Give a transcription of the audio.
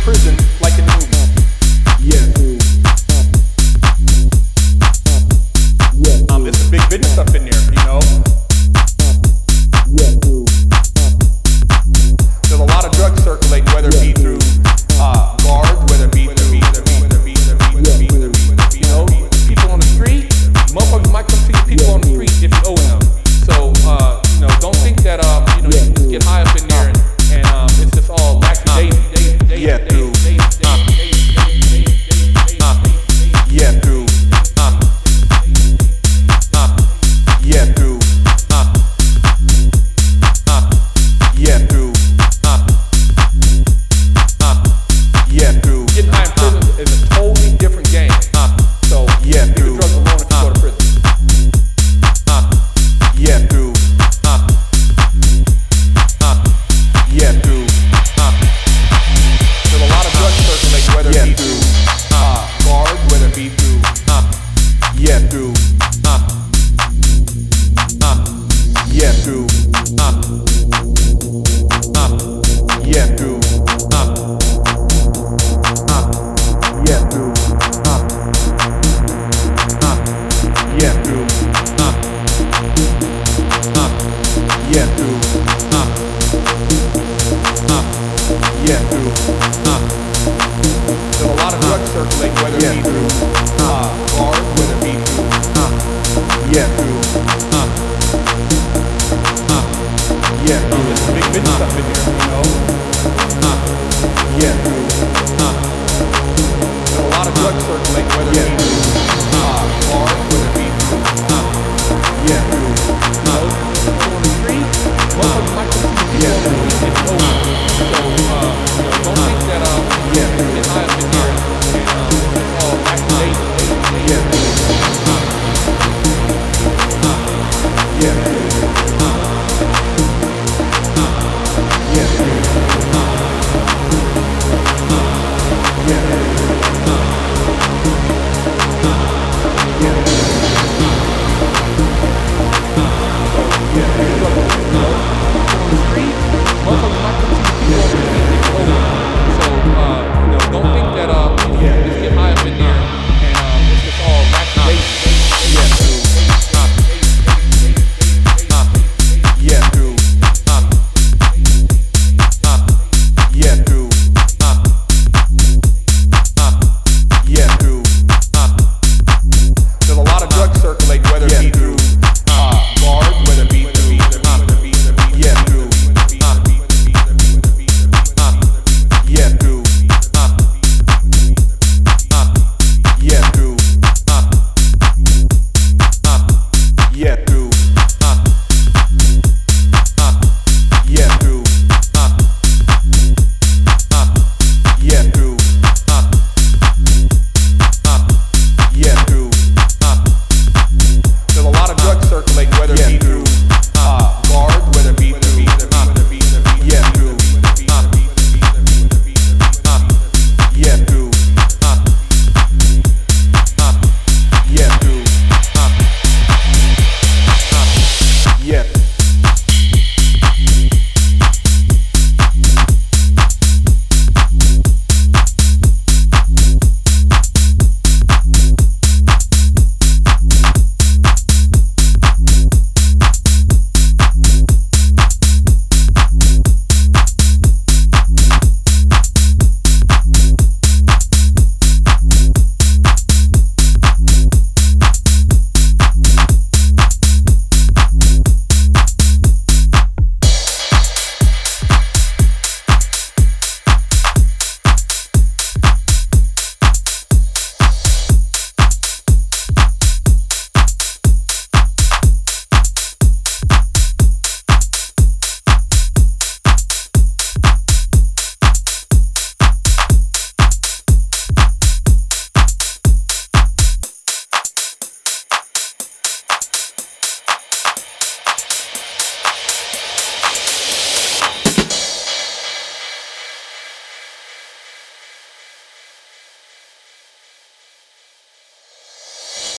prison like in the movies. There's a big business up in there, you know. There's a lot of drugs circulating, whether it be through guards, whether it be through, you know, people on the street. Motherfuckers might come see people on the street if you owe them. So, you know, don't think that, you know, you can just get high up in there and it's just all lackey daisy. Yeah, through. Yeah, through. Yeah, through. Yeah, through. Yeah, through. Getting high in prison is a totally different game. So, yeah, through. Leave the drugs alone if you go to prison. Yeah, through. Yeah, through. There's a lot of drugs circulating, whether it be through guards, whether it be through. Yeah, through. Yeah, through. Yeah, through. Yeah, through. Yeah, through. Yeah, through. Yeah, through. There's a lot of drugs circulating, whether it be through guards, whether it be through. Yeah, through. Yeah, there's a big business up in here, you know. Yeah, through. There's a lot of drugs circulating, whether it be through guards, whether it be through. Yeah, through. You know, people on the street, motherfuckers might come see people on the street if you owe them. So, you know, don't think that you can get high up in here and it's all lackey daisy. Yeah, yeah. Whether